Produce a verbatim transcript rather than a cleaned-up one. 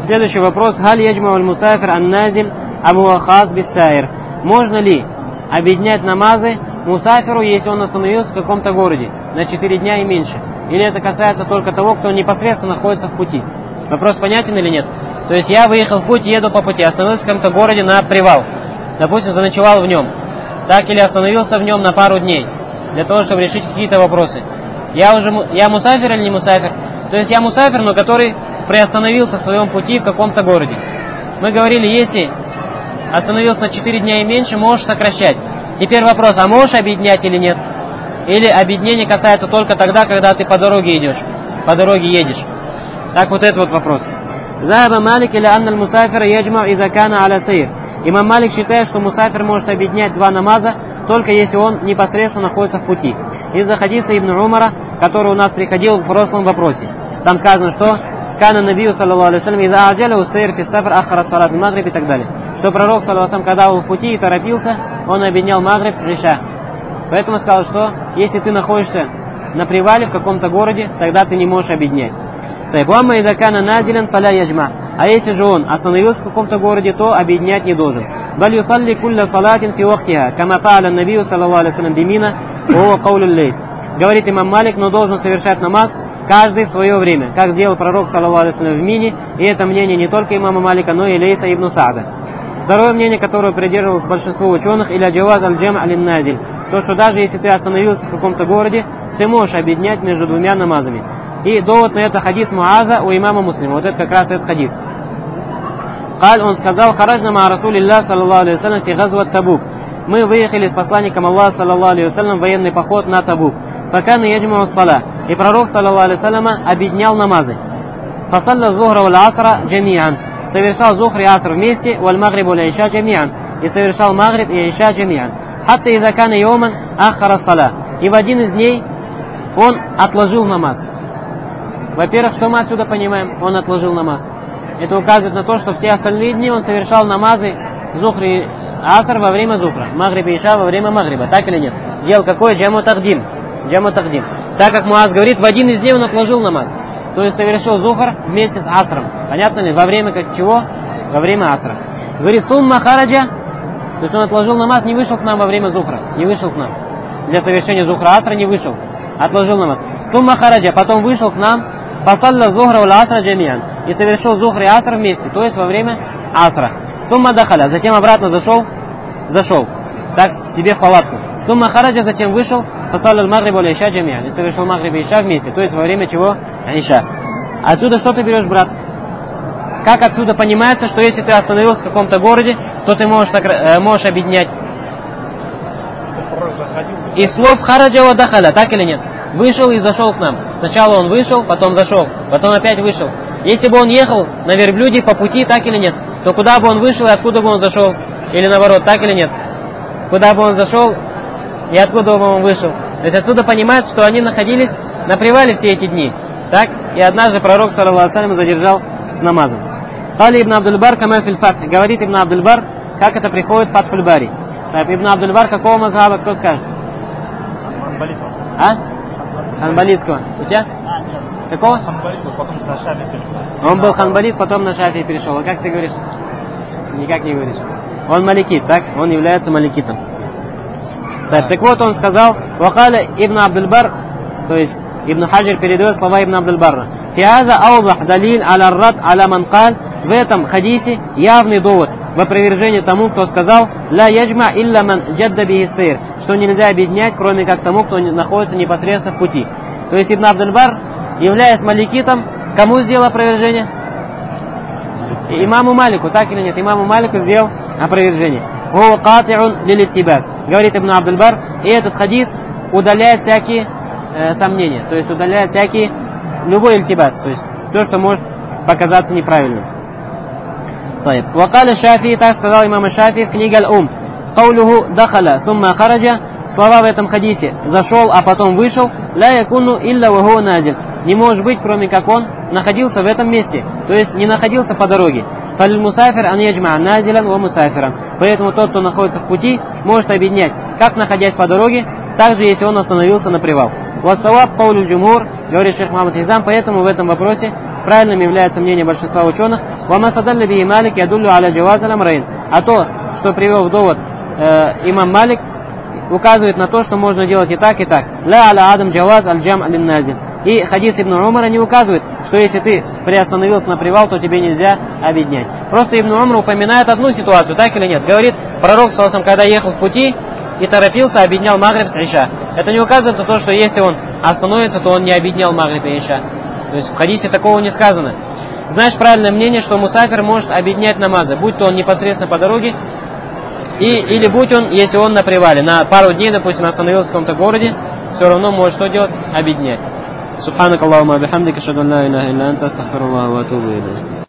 следующий вопрос. Халь яджма аль мусафир ан назиль амуахаз биссайр. Можно ли объединять намазы мусафиру, если он остановился в каком-то городе на четыре дня и меньше? Или это касается только того, кто непосредственно находится в пути? Вопрос понятен или нет? То есть я выехал в путь, еду по пути, остановился в каком-то городе на привал. Допустим, заночевал в нем. Так, или остановился в нем на пару дней, для того, чтобы решить какие-то вопросы. Я уже я мусафир или не мусафир? То есть я мусафир, но который приостановился в своем пути в каком-то городе. Мы говорили, если остановился на четыре дня и меньше, можешь сокращать. Теперь вопрос, а можешь объединять или нет? Или объединение касается только тогда, когда ты по дороге идешь, по дороге едешь? Так, вот это вот вопрос. Заба Малик или Анна аль-Мусафира яджма иза кана аля сайр. Имам Малик считает, что мусафир может объединять два намаза, только если он непосредственно находится в пути. Из-за хадиса Ибн Умара, который у нас приходил в прошлом вопросе. Там сказано, что кана набию саллаллаху алейхи вассалям иза аджаля усайр фи сафр ахара салат магриб и так далее. Что пророк саллаллаху алейхи вассалям, когда был в пути и торопился, он объединял магриб с иша. Поэтому сказал, что если ты находишься на привале в каком-то городе, тогда ты не можешь объединять. А если же он остановился в каком-то городе, то объединять не должен. Говорит имам Малик, но должен совершать намаз каждый в свое время, как сделал пророк саллаллаху алейхи вассалям в Мине, и это мнение не только имама Малика, но и Лейса ибн Саада. Второе мнение, которое придерживалось большинство ученых, или джаваз аль-джам' аль-назиль, то, что даже если ты остановился в каком-то городе, ты можешь объединять между двумя намазами. И довод на это хадис Муаза у имама Муслима. Вот это как раз этот хадис. Каль, он сказал, хараджна ма расулиллах саллаллаху алейхи вассалям фи газват Табук. Мы выехали с посланником Аллаха саллаллаху алейхи вассалям в военный поход на Табук. Факана яджмау ссала. И пророк саллаллаху алейхи вассалям объединял намазы. Фасалла зухра валь асра джамиан. Совершал зухр и аср вместе, валь магриб валь иша джамиан. И совершал магриб и иша джамиан. Хатта иза кана йоман ахара ссала. И в один из дней он отложил намаз. Во-первых, что мы отсюда понимаем? Он отложил намаз. Это указывает на то, что все остальные дни он совершал намазы зухр и аср во время зухра, магриб и иша во время магриба. Так или нет? Делал какой? Джаму тагдим. Джаму тагдим. Так как Муаз говорит, в один из дней он отложил намаз. То есть совершил зухр вместе с асром. Понятно ли? Во время как чего? Во время асра. Говорит, сумма хараджа. То есть он отложил намаз, не вышел к нам во время зухра. Не вышел к нам. Для совершения зухра асра не вышел. Отложил намаз. Сумма хараджа. Потом вышел к нам. Фасалла зухра валь асра джамиан. И совершил зухр и аср вместе. То есть во время асра. Сумма дахаля. Затем обратно зашел. Зашел. Так себе в палатку. Сумма хараджа. Затем вышел. Фасалла магриб валь иша джамиан. И совершил магриб и иша вместе. То есть во время чего? Иша. Отсюда что ты берешь, брат? Как отсюда понимается, что если ты остановился в каком-то городе, то ты можешь, э, можешь объединять? И слов хараджа ва дахаля. Так или нет? Вышел и зашел к нам. Сначала он вышел, потом зашел, потом опять вышел. Если бы он ехал на верблюде по пути, так или нет, то куда бы он вышел и откуда бы он зашел? Или наоборот, так или нет? Куда бы он зашел и откуда бы он вышел? То есть отсюда понимается, что они находились на привале все эти дни. Так? И однажды пророк саллаллаху алейхи вассалям задержал с намазом. Кали ибн Абдуль-Бар кама фил фатх. Говорит ибн Абдуль-Бар, как это приходит в Фатхуль Бари. Так, ибн Абдуль-Бар какого мазхаба, кто скажет? А? Ханбалитского. У тебя? А, нет. Какого? Ханбалит, потом на Шафи перешел. Он был ханбалит, потом на Шафи перешел. А как ты говоришь? Никак не говоришь. Он маликит, так? Он является маликитом. Так, так вот он сказал, вахаля ибн Абдуль-Бар, то есть Ибн Хаджир передает слова Ибн Абдуль-Барра. Фиаза аудах далиль аля рад аля ман каль. В этом хадисе явный довод в опровержении тому, кто сказал ла яджма илля ман джадда бихи сайр, что нельзя объединять, кроме как тому, кто находится непосредственно в пути. То есть Ибн Абдуль-Бар, являясь маликитом, кому сделал опровержение? Имаму Малику, так или нет? Имаму Малику сделал опровержение. Гуа кати'ун лилиттибас. Говорит Ибн Абдуль-Бар, и этот хадис удаляет всякие э, сомнения, то есть удаляет всякие, любой ильтибас, то есть все, что может показаться неправильным. Вакаля Шафи, так сказал имам Шафи в книге Аль-Ум. Каулюху дахаля, сумма хараджа. Слова в этом хадисе: зашел, а потом вышел. Ля якуну илля ваху назиль. Не может быть, кроме как он находился в этом месте, то есть не находился по дороге. Фаль мусафир ан яджма назилян ва мусафиран. Поэтому тот, кто находится в пути, может объединять, как находясь по дороге, так же, если он остановился на привал. Вассаваб каулю джумур, говорит шейх Мухаммад Хизам, поэтому в этом вопросе правильным является мнение большинства ученых. وما استدل به مالك يدل على جواز الأمرين. А то, что привел в довод э, имам Малик, указывает на то, что можно делать и так, и так. Ла аля адам джаваз аль-джам аль-назиль. И хадис Ибн Умара не указывает, что если ты приостановился на привал, то тебе нельзя объединять. Просто Ибн Умар упоминает одну ситуацию, так или нет? Говорит, пророк, саллаллаху, когда ехал в пути и торопился, объединял магриб с иша. Это не указывает на то, что если он остановится, то он не объединял магриб и иша. То есть в хадисе такого не сказано. Знаешь, правильное мнение, что мусафир может объединять намазы, будь то он непосредственно по дороге, и, или будь он, если он на привале, на пару дней, допустим, остановился в каком-то городе, все равно может что делать? Объединять. Субханак Аллахума бихамдика, ашхаду ан ла иляха илля анта, астагфируллаха ва атубу илейх.